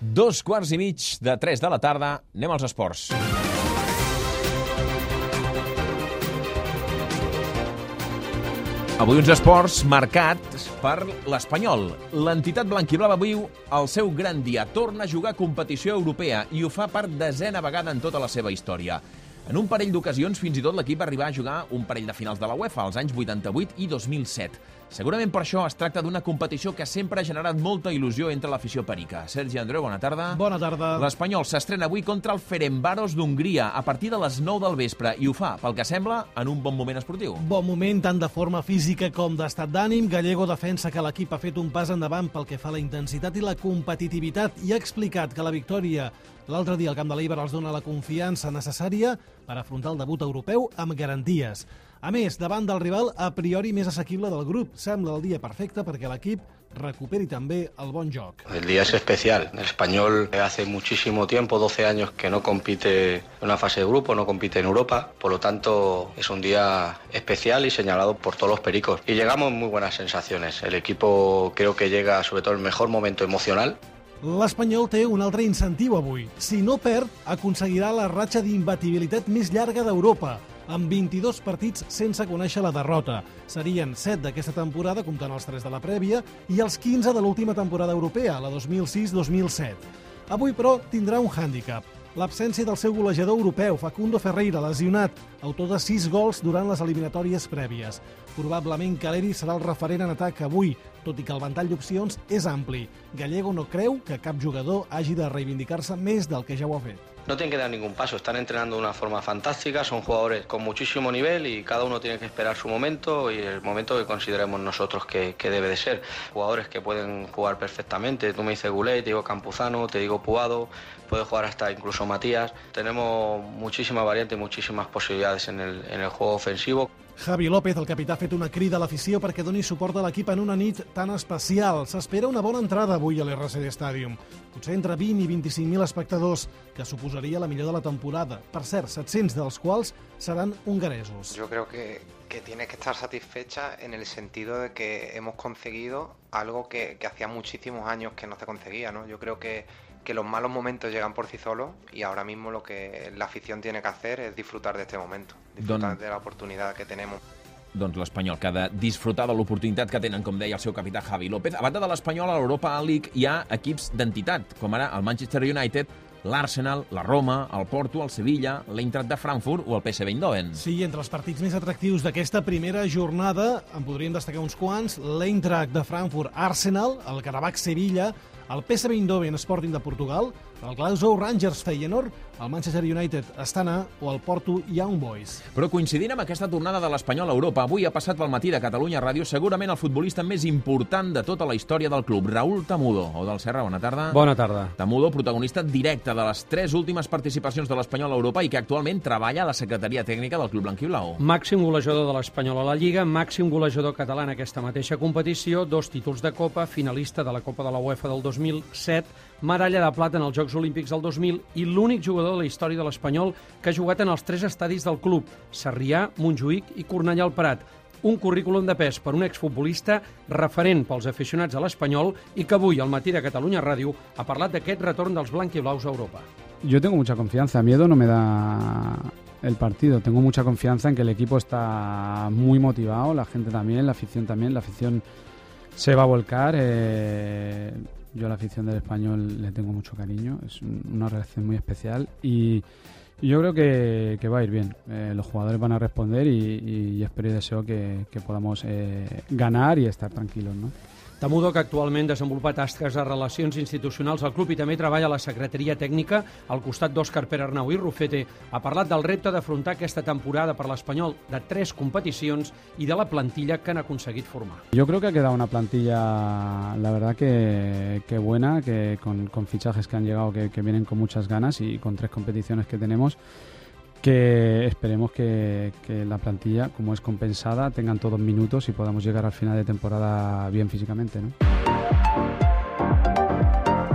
2:15 de la tarda, anem als esports. Avui uns esports marcats per l'Espanyol. L'entitat blanquiblava viu el seu gran dia. Torna a jugar competició europea i ho fa per 10a vegada en tota la seva història. En un parell d'ocasions, fins i tot l'equip va arribar a jugar un parell de finals de la UEFA, als anys 88 i 2007. Segurament per això es tracta d'una competició que sempre ha generat molta il·lusió entre l'afició perica. Sergi Andreu, bona tarda. Bona tarda. L'Espanyol s'estrena avui contra el Ferencváros d'Hongria a partir de les 9 del vespre i ho fa, pel que sembla, en un bon moment esportiu. Bon moment tant de forma física com d'estat d'ànim. Gallego defensa que l'equip ha fet un pas endavant pel que fa a la intensitat i la competitivitat i ha explicat que la victòria l'altre dia al Camp de l'Eibar els dona la confiança necessària per afrontar el debut europeu amb garanties. A més, davant del rival a priori més assequible del grup, sembla el dia perfecte perquè l'equip recuperi també el bon joc. El día es especial. El Español hace muchísimo tiempo, 12 años, que no compite en una fase de grupo, no compite en Europa. Por lo tanto, es un día especial y señalado por todos los pericos. Y llegamos en muy buenas sensaciones. El equipo creo que llega sobre todo en el mejor momento emocional. L'Espanyol té un altre incentiu avui. Si no perd, aconseguirà la ratxa d'imbatibilitat més llarga d'Europa, amb 22 partits sense conèixer la derrota. Serien 7 d'aquesta temporada, comptant els 3 de la prèvia, i els 15 de l'última temporada europea, la 2006-2007. Avui, però, tindrà un hàndicap. L'absència del seu golejador europeu, Facundo Ferreira, lesionat, autor de 6 gols durant les eliminatòries prèvies. Probablement Caleri serà el referent en atac avui, tot i que el ventall d'opcions és ampli. Gallego no creu que cap jugador hagi de reivindicar-se més del que ja ho ha fet. No tienen que dar ningún paso, están entrenando de una forma fantástica, son jugadores con muchísimo nivel y cada uno tiene que esperar su momento y el momento que consideremos nosotros que debe de ser. Jugadores que pueden jugar perfectamente, tú me dices Goulet, te digo Campuzano, te digo Puado, puede jugar hasta incluso Matías. Tenemos muchísima variante, muchísimas posibilidades en el juego ofensivo. Javi López, el capità, ha fet una crida a l'afició perquè doni suport a l'equip en una nit tan especial. S'espera una bona entrada avui a l'RCD Stadium. Potser entre 20 i 25.000 espectadors, que suposaria la millor de la temporada. Per cert, 700 dels quals seran hongaresos. Yo creo que tiene que estar satisfecha en el sentido de que hemos conseguido algo que hacía muchísimos años que no se conseguía, ¿no? Yo creo que los malos momentos llegan por sí solos y ahora mismo lo que la afición tiene que hacer es disfrutar de este momento, disfrutar de la oportunidad que tenemos. Doncs l'Espanyol, que ha de disfrutar de l'oportunitat que tenen, com deia el seu capità Javi López. A banda de l'Espanyol, a l'Europa League hi ha equips d'entitat, com ara el Manchester United, l'Arsenal, la Roma, el Porto, el Sevilla, l'Eintracht de Frankfurt o el PSV Eindhoven. Sí, entre els partits més atractius d'aquesta primera jornada en podríem destacar uns quants: l'Eintracht de Frankfurt, Arsenal, el Karabakh Sevilla, el PSV Eindhoven Sporting de Portugal, el Glasgow Rangers Feyenoord, el Manchester United Astana o el Porto Young Boys. Però coincidint amb aquesta tornada de l'Espanyol a Europa, avui ha passat pel matí de Catalunya Ràdio segurament el futbolista més important de tota la història del club, Raúl Tamudo. Odal Serra, bona tarda. Bona tarda. Tamudo, protagonista directe de les 3 últimes participacions de l'Espanyol a Europa i que actualment treballa a la secretaria tècnica del club blanquiblau. Màxim golejador de l'Espanyol a la Lliga, màxim golejador català en aquesta mateixa competició, 2 títols de Copa, finalista de la Copa de la UEFA del 2007, medalla de plata en els Jocs Olímpics del 2000 i l'únic jugador de la història de l'Espanyol que ha jugat en els 3 estadis del club, Sarrià, Montjuïc i Cornellà al Prat. Un currículum de pes per un exfutbolista referent pels aficionats a l'Espanyol i que avui, al matí de Catalunya Ràdio, ha parlat d'aquest retorn dels blanquiblaus a Europa. Yo tengo mucha confianza, miedo no me da el partido, tengo mucha confianza en que el equipo está muy motivado, la gente también, la afición se va a volcar. Yo a la afición del Español le tengo mucho cariño, es una relación muy especial y yo creo que va a ir bien. Los jugadores van a responder y espero y deseo que podamos ganar y estar tranquilos, ¿no? Tamudo, que actualment desenvolupa tasques de relacions institucionals al club i també treballa a la secretaria tècnica al costat d'Òscar Perarnau i Rufete, ha parlat del repte d'afrontar aquesta temporada per l'Espanyol de 3 competicions i de la plantilla que han aconseguit formar. Yo creo que ha quedado una plantilla, la verdad que buena, que con fichajes que han llegado que vienen con muchas ganas y con 3 competiciones que tenemos, que esperemos que la plantilla, como es compensada, tengan todos minutos y podamos llegar al final de temporada bien físicamente, ¿no?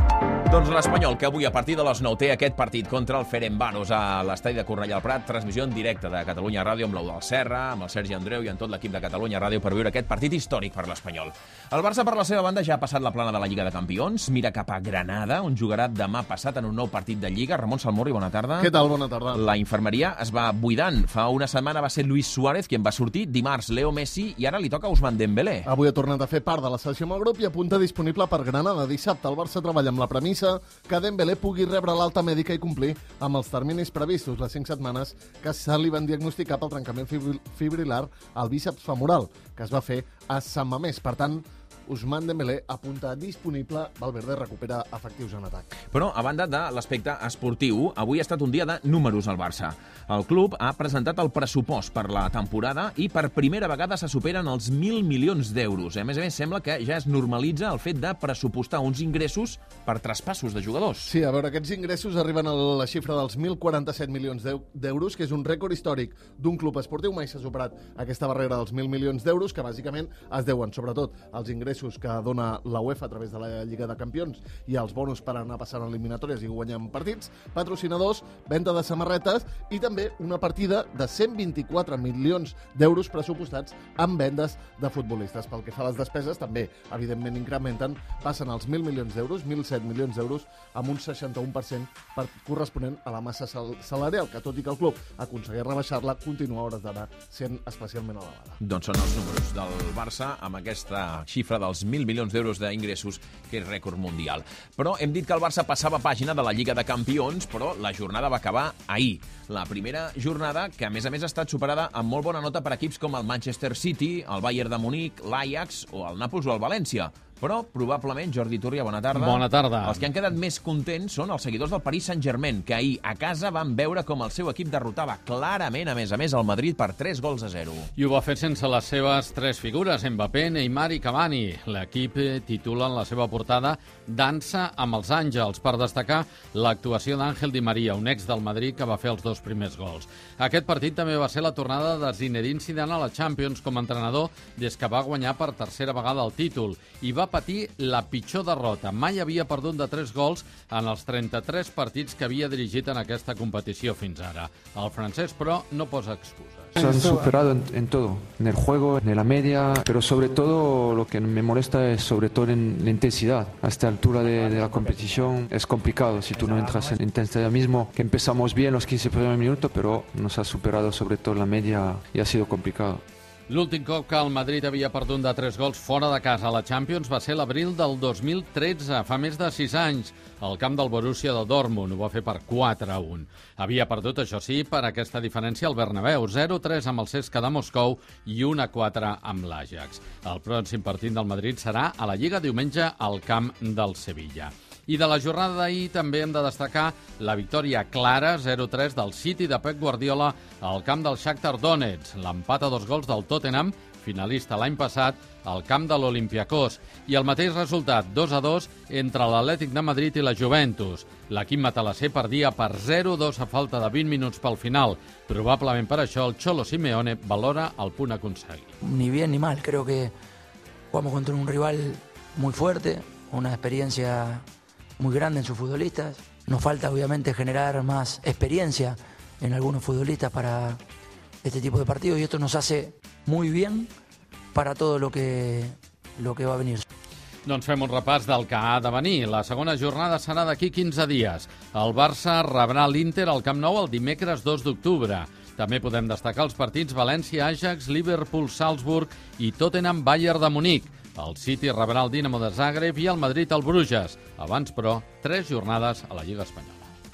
Doncs l'Espanyol, que avui a partir de les 9 té aquest partit contra el Ferencváros a l'estadi de Cornellà al Prat, transmissió en directe de Catalunya Ràdio amb l'Eudald Serra, amb el Sergi Andreu i amb tot l'equip de Catalunya Ràdio per viure aquest partit històric per l'Espanyol. El Barça, per la seva banda, ja ha passat la plana de la Lliga de Campions, mira cap a Granada, on jugarà demà passat en un nou partit de Lliga. Ramon Salmorri, bona tarda. Què tal? Bona tarda. La infermeria es va buidant. Fa una setmana va ser Luis Suárez qui en va sortir, dimarts Leo Messi i ara li toca Ousmane Dembélé. Avui ha tornat a fer part de la sessió amb el grup i apunta disponible per Granada. Dissabte el Barça treballa amb la premissa que Dembélé pugui rebre l'alta mèdica i complir amb els terminis previstos, les 5 setmanes que se li van diagnosticar pel trencament fibrilar al bíceps femoral, que es va fer a Sant Mamés. Per tant, Ousmane Dembélé apunta disponible, Valverde recupera efectius en atac. Però, a banda de l'aspecte esportiu, avui ha estat un dia de números al Barça. El club ha presentat el pressupost per la temporada i per primera vegada se superen els 1.000 milions d'euros. A més, sembla que ja es normalitza el fet de pressupostar uns ingressos per traspassos de jugadors. Sí, a veure, aquests ingressos arriben a la xifra dels 1.047 milions d'euros, que és un rècord històric d'un club esportiu. Mai s'ha superat aquesta barrera dels 1.000 milions d'euros, que bàsicament es deuen, sobretot, als ingressos que dona la UEFA a través de la Lliga de Campions i els bonus per anar passant eliminatòries i guanyant partits, patrocinadors, venda de samarretes i també una partida de 124 milions d'euros pressupostats en vendes de futbolistes. Pel que fa a les despeses, també, evidentment, incrementen, passen als 1.000 milions d'euros, 1.007 milions d'euros, amb un 61% corresponent a la massa salarial, que tot i que el club aconsegueix rebaixar-la, continua a hores d'ara sent especialment elevada. Doncs són els números del Barça amb aquesta xifra dels 1.000 milions d'euros d'ingressos, que és rècord mundial. Però hem dit que el Barça passava pàgina de la Lliga de Campions, però la jornada va acabar ahir. La primera jornada, que a més ha estat superada amb molt bona nota per equips com el Manchester City, el Bayern de Munic, l'Ajax o el Nàpols o el València. Però, probablement, Jordi Túria, bona tarda. Bona tarda. Els que han quedat més contents són els seguidors del Paris Saint-Germain, que ahir a casa van veure com el seu equip derrotava clarament, a més, el Madrid per 3-0. I ho va fer sense les seves 3 figures, Mbappé, Neymar i Cavani. L'equip titula en la seva portada Dansa amb els àngels, per destacar l'actuació d'Àngel Di Maria, un ex del Madrid que va fer els 2 primers gols. Aquest partit també va ser la tornada de Zinedine Zidane a la Champions com a entrenador des que va guanyar per tercera vegada el títol i va patir la pitjor derrota. Mai havia perdut de 3 gols en els 33 partits que havia dirigit en aquesta competició fins ara. El francès, però, no posa excuses. Se han superado en todo, en el juego, en la media, pero sobre todo lo que me molesta es sobre todo en la intensidad. A esta altura de la competición es complicado si tú no entras en intensidad mismo, que empezamos bien los 15 primeros minutos, pero nos ha superado sobre todo la media y ha sido complicado. L'últim cop que el Madrid havia perdut de 3 gols fora de casa a la Champions va ser l'abril del 2013, fa més de 6 anys, al camp del Borussia de Dortmund. Ho va fer per 4-1. Havia perdut, això sí, per aquesta diferència al Bernabéu, 0-3 amb el CSKA de Moscou i 1-4 amb l'Ajax. El pròxim partit del Madrid serà a la Lliga diumenge al camp del Sevilla. I de la jornada d'ahir també hem de destacar la victòria clara 0-3 del City de Pep Guardiola al camp del Shakhtar Donetsk, l'empat a 2 gols del Tottenham, finalista l'any passat, al camp de l'Olympiacos, i el mateix resultat, 2-2, entre l'Atlètic de Madrid i la Juventus. L'equip matalasser perdia per 0-2 a falta de 20 minuts pel final. Probablement per això el Cholo Simeone valora el punt aconseguit. Ni bien ni mal, creo que jugamos contra un rival muy fuerte, una experiencia muy grande en sus futbolistas. Nos falta obviamente generar más experiencia en algunos futbolistas para este tipo de partidos y esto nos hace muy bien para todo lo que va a venir. Doncs fem un repàs del que ha de venir. La segona jornada serà d'aquí 15 dies. El Barça rebrà l'Inter al Camp Nou el dimecres 2 d'octubre. També podem destacar els partits València, Ajax, Liverpool, Salzburg i Tottenham, Bayern de Munic. El City rebrà el Dinamo de Zagreb i el Madrid el Bruges. Abans, però, 3 jornades a la Lliga Espanyola.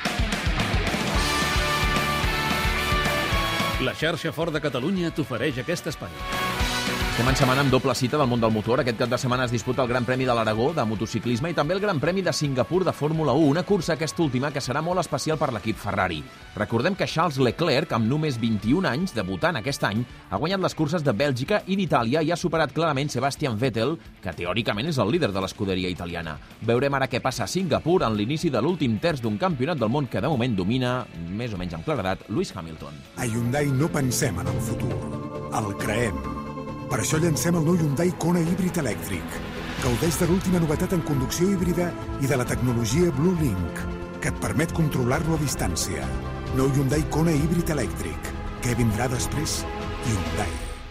La xarxa Ford de Catalunya t'ofereix aquest espai. Estem en setmana amb doble cita del món del motor. Aquest cap de setmana es disputa el Gran Premi de l'Aragó de motociclisme i també el Gran Premi de Singapur de Fórmula 1, una cursa aquesta última que serà molt especial per l'equip Ferrari. Recordem que Charles Leclerc, amb només 21 anys, debutant aquest any, ha guanyat les curses de Bèlgica i d'Itàlia i ha superat clarament Sebastian Vettel, que teòricament és el líder de l'escuderia italiana. Veurem ara què passa a Singapur en l'inici de l'últim terç d'un campionat del món que de moment domina, més o menys amb claredat, Lewis Hamilton. A Hyundai no pensem en el futur, el creem. Per això llancem el nou Hyundai Kona híbrid elèctric. Gaudeix de l'última novetat en conducció híbrida i de la tecnologia Blue Link, que et permet controlar-lo a distància. Nou Hyundai Kona híbrid elèctric. Què vindrà després? Hyundai.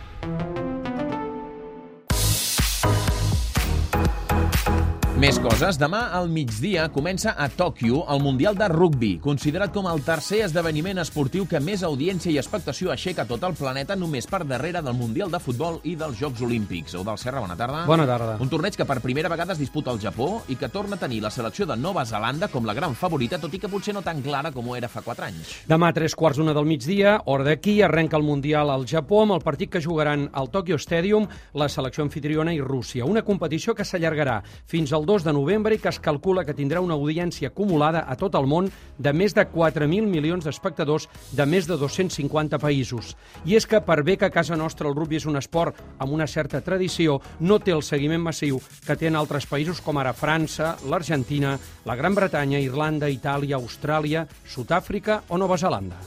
Més coses. Demà al migdia comença a Tòquio el Mundial de Rugbi, considerat com el tercer esdeveniment esportiu que més audiència i expectació aixeca a tot el planeta, només per darrere del Mundial de Futbol i dels Jocs Olímpics. Eudald Serra, bona tarda. Bona tarda. Un torneig que per primera vegada es disputa al Japó i que torna a tenir la selecció de Nova Zelanda com la gran favorita, tot i que potser no tan clara com ho era fa 4 anys. Demà a 3:15 del migdia, hora d'aquí, arrenca el Mundial al Japó amb el partit que jugaran al Tokyo Stadium la selecció anfitriona i Rússia. Una competició que s'allargarà fins al 2 de novembre i que es calcula que tindrà una audiència acumulada a tot el món de més de 4.000 milions d'espectadors de més de 250 països. I és que, per bé que a casa nostra el rugbi és un esport amb una certa tradició, no té el seguiment massiu que té en altres països com ara França, l'Argentina, la Gran Bretanya, Irlanda, Itàlia, Austràlia, Sud-àfrica o Nova Zelanda.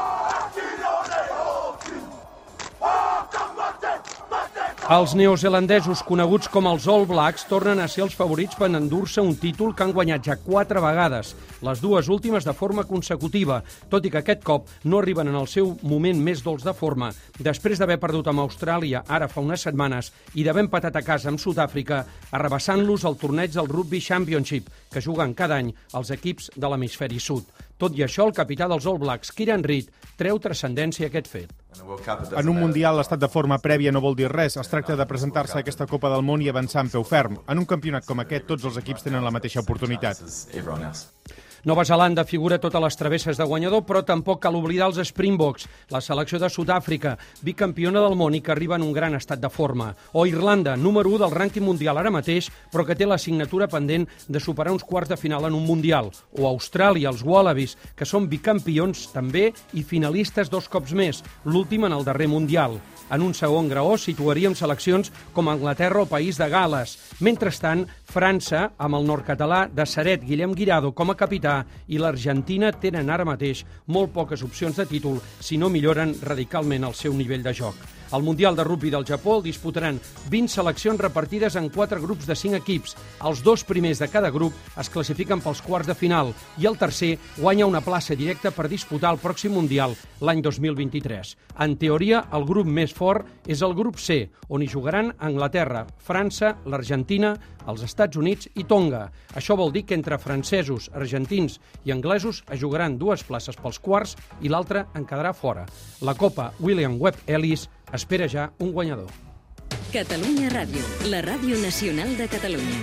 Els neozelandesos, coneguts com els All Blacks, tornen a ser els favorits per endur-se un títol que han guanyat ja 4 vegades, les dues últimes de forma consecutiva, tot i que aquest cop no arriben en el seu moment més dolç de forma, després d'haver perdut amb Austràlia ara fa unes setmanes i d'haver empatat a casa amb Sud-àfrica, arrabassant-los al torneig del Rugby Championship, que juguen cada any els equips de l'hemisferi sud. Tot i això, el capità dels All Blacks, Kieran Reid, treu transcendència a aquest fet. En un Mundial, l'estat de forma prèvia no vol dir res. Es tracta de presentar-se a aquesta Copa del Món i avançar en peu ferm. En un campionat com aquest, tots els equips tenen la mateixa oportunitat. Nova Zelanda figura totes les travesses de guanyador, però tampoc cal oblidar els Springboks, la selecció de Sud-àfrica, bicampiona del món i que arriba en un gran estat de forma. O Irlanda, número 1 del rànquing mundial ara mateix, però que té l'assignatura pendent de superar uns quarts de final en un mundial. O Austràlia, els Wallabies, que són bicampions també i finalistes 2 cops més, l'últim en el darrer mundial. En un segon graó situaríem seleccions com Anglaterra o País de Gales. Mentrestant, França, amb el nord-català de Seret Guillem Guirado com a capità, i l'Argentina tenen ara mateix molt poques opcions de títol si no milloren radicalment el seu nivell de joc. El Mundial de Rugbi del Japó el disputaran 20 seleccions repartides en 4 grups de 5 equips. Els 2 primers de cada grup es classifiquen pels quarts de final i el tercer guanya una plaça directa per disputar el pròxim Mundial l'any 2023. En teoria, el grup més fort és el grup C, on hi jugaran Anglaterra, França, l'Argentina, els Estats Units i Tonga. Això vol dir que entre francesos, argentins i anglesos es jugaran 2 places pels quarts i l'altra en quedarà fora. La Copa William Webb Ellis espera ja un guanyador. Catalunya Ràdio, la ràdio nacional de Catalunya.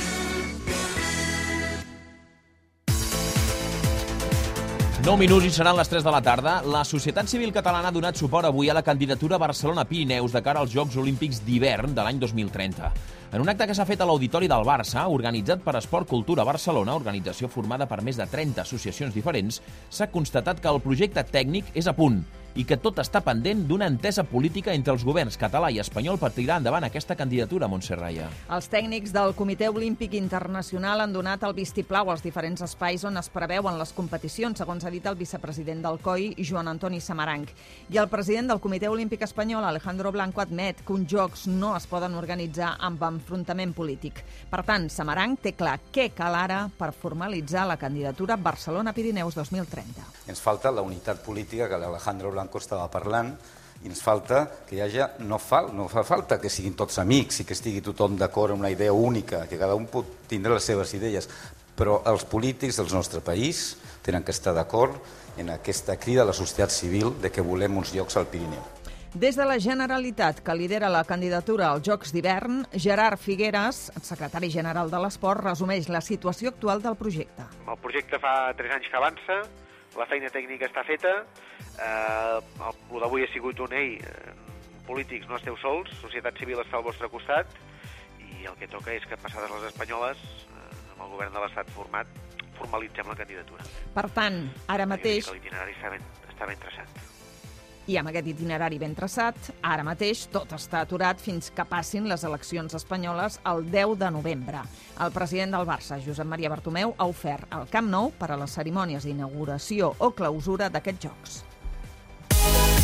Nou minuts i seran les 3 de la tarda. La societat civil catalana ha donat suport avui a la candidatura Barcelona-Pirineus de cara als Jocs Olímpics d'hivern de l'any 2030. En un acte que s'ha fet a l'Auditori del Barça, organitzat per Esport Cultura Barcelona, organització formada per més de 30 associacions diferents, s'ha constatat que el projecte tècnic és a punt i que tot està pendent d'una entesa política entre els governs català i espanyol per tirar endavant aquesta candidatura, Montse Raya. Els tècnics del Comitè Olímpic Internacional han donat el vistiplau als diferents espais on es preveuen les competicions, segons ha dit el vicepresident del COI, Joan Antoni Samaranch. I el president del Comitè Olímpic Espanyol, Alejandro Blanco, admet que uns jocs no es poden organitzar amb enfrontament polític. Per tant, Samaranch té clar què cal ara per formalitzar la candidatura Barcelona-Pirineus 2030. Ens falta la unitat política que l'Alejandro Blanco estava parlant i ens falta que hi hagi, no fa falta que siguin tots amics i que estigui tothom d'acord amb una idea única, que cada un pot tindre les seves idees, però els polítics del nostre país tenen que estar d'acord en aquesta crida a la societat civil de que volem uns llocs al Pirineu. Des de la Generalitat, que lidera la candidatura als Jocs d'hivern, Gerard Figueres, secretari general de l'Esport, resumeix la situació actual del projecte. El projecte fa 3 anys que avança, la feina tècnica està feta, el d'avui ha sigut un polítics no esteu sols, societat civil està al vostre costat i el que toca és que passades les espanyoles, amb el govern de l'Estat format, formalitzem la candidatura. Per tant, ara mateix... L'itinerari està ben traçat. I amb aquest itinerari ben traçat, ara mateix tot està aturat fins que passin les eleccions espanyoles el 10 de novembre. El president del Barça, Josep Maria Bartomeu, ha ofert el Camp Nou per a les cerimònies d'inauguració o clausura d'aquests Jocs.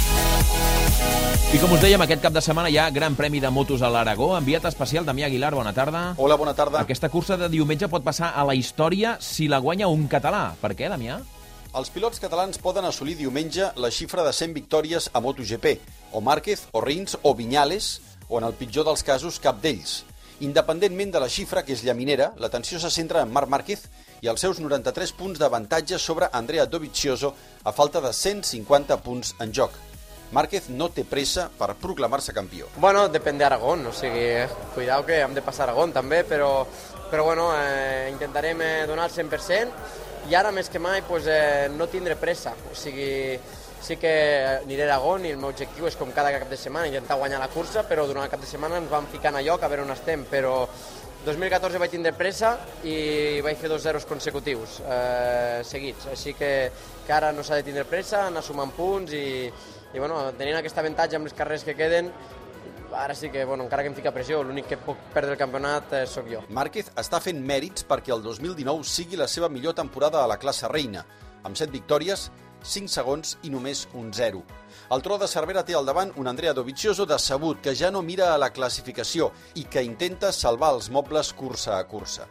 I com us dèiem, aquest cap de setmana hi ha Gran Premi de Motos a l'Aragó. Enviat especial, Damià Aguilar, bona tarda. Hola, bona tarda. Aquesta cursa de diumenge pot passar a la història si la guanya un català. Per què, Damià? Els pilots catalans poden assolir diumenge la xifra de 100 victòries a MotoGP. O Márquez, o Rins, o Viñales, o en el pitjor dels casos, cap d'ells. Independentment de la xifra, que és llaminera, l'atenció se centra en Marc Márquez i els seus 93 punts d'avantatge sobre Andrea Dovizioso a falta de 150 punts en joc. Márquez no té pressa per proclamar-se campió. Bueno, depèn d'Aragón, o sigui, cuidao que hem de passar Aragón també, però bueno, intentarem donar el 100% i ara més que mai pues, no tindré pressa, o sigui, sí que aniré a Aragón i el meu objectiu és com cada cap de setmana intentar guanyar la cursa, però durant el cap de setmana ens vam ficant a lloc a veure on estem, però 2014 vaig tindre pressa i vaig fer 2 zeros consecutius seguits, així que ara no s'ha de tindre pressa, anar sumant punts i bueno, tenint aquest avantatge amb les carreres que queden, ara sí que, bueno, encara que em fica pressió, l'únic que puc perdre el campionat sóc jo. Márquez està fent mèrits perquè el 2019 sigui la seva millor temporada a la classe reina, amb 7 victòries, 5 segons i només un 0. El tro de Cervera té al davant un Andrea Dovizioso decebut, que ja no mira a la classificació i que intenta salvar els mobles cursa a cursa.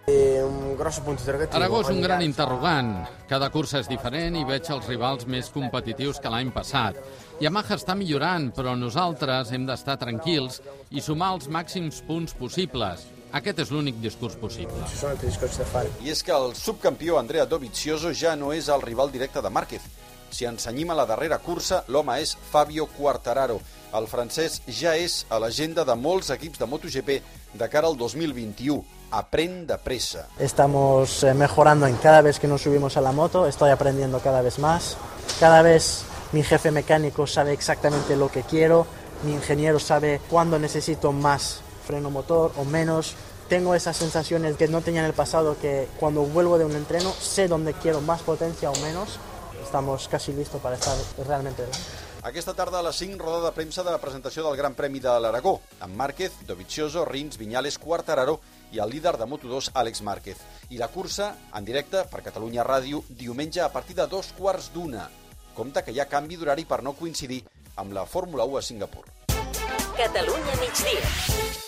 Aragó és un gran interrogant. Cada cursa és diferent i veig els rivals més competitius que l'any passat. Yamaha està millorant, però nosaltres hem d'estar tranquils i sumar els màxims punts possibles. Aquest és l'únic discurs possible. I és que el subcampió Andrea Dovizioso ja no és el rival directe de Márquez. Si ens cenyim a la darrera cursa, l'home és Fabio Quartararo. El francès ja és a l'agenda de molts equips de MotoGP de cara al 2021. Aprèn de pressa. Estamos mejorando en cada vez que nos subimos a la moto, estoy aprendiendo cada vez más. Cada vez mi jefe mecánico sabe exactamente lo que quiero, mi ingeniero sabe cuándo necesito más freno motor o menos. Tengo esas sensaciones que no tenía en el pasado, que cuando vuelvo de un entreno sé dónde quiero más potencia o menos. Estamos casi listos para estar realmente delante. Aquesta tarda a les 5, roda de premsa de presentació del Gran Premi de l'Aragó, amb Márquez, Dovizioso, Rins, Viñales, Quartararo i el líder de Moto2, Àlex Márquez. I la cursa, en directe per Catalunya Ràdio, diumenge a partir de 2:15. Compte que hi ha canvi d'horari per no coincidir amb la Fórmula 1 a Singapur. Catalunya migdia.